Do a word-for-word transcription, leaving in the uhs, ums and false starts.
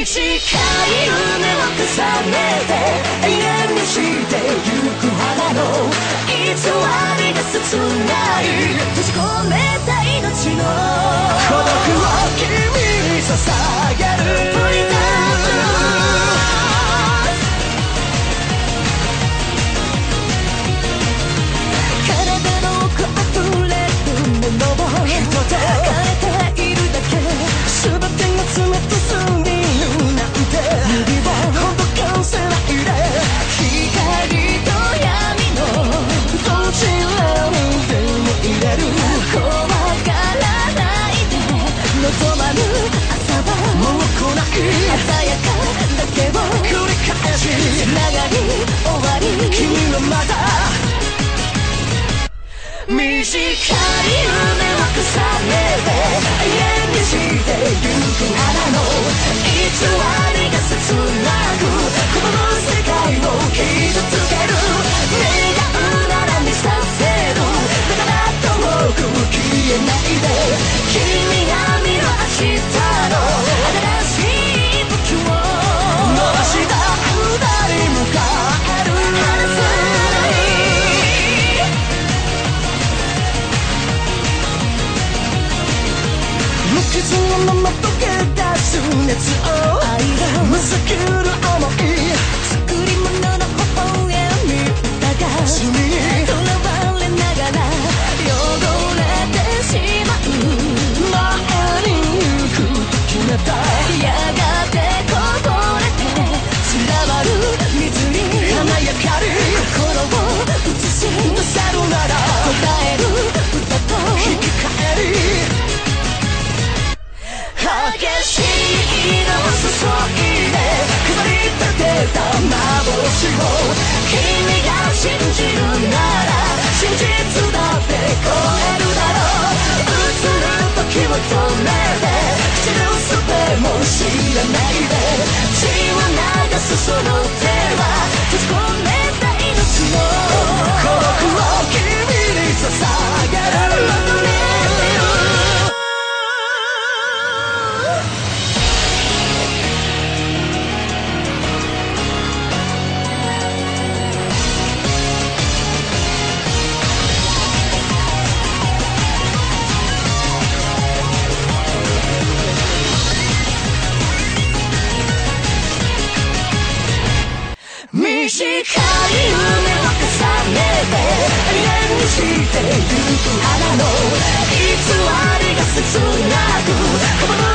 短い夢を重ねて永遠にしてゆく花の偽りが切ない閉じ込めた命の孤独を君に捧げるプリタ体の奥溢れるものを人で変えているだけ全てが詰めてすぎるなんて指をほどかせないで光と闇のどちらにでも入れる怖がらないで望まぬ朝はもう来ない鮮やかだけを繰り返しつながり終わり君はまだ短い夢を重ねて永遠にしてゆく花の偽りが切なくこの世界を傷つける願うなら見させるだから遠く消えないで君が見る明日の新しい武器を伸ばした二人向かえる離さない無傷のまま溶け出す熱を愛をむさくる想い作り物の微笑み歌が罪にとらわれながら汚れてしまう前に行くと決めたやがてこぼれて伝わる水に華やかり心を映し出せるなら答える歌と引き換えり激しい色を注いで飾り立てた幻を君が信じるなら真実だって超えるだろう映る時を止めて口で嘘でも知らないで血を流すその手は閉じ込めた命の孤独を君に捧げる求めてる短い夢を重ねて永遠にしてゆく花の偽りが切なく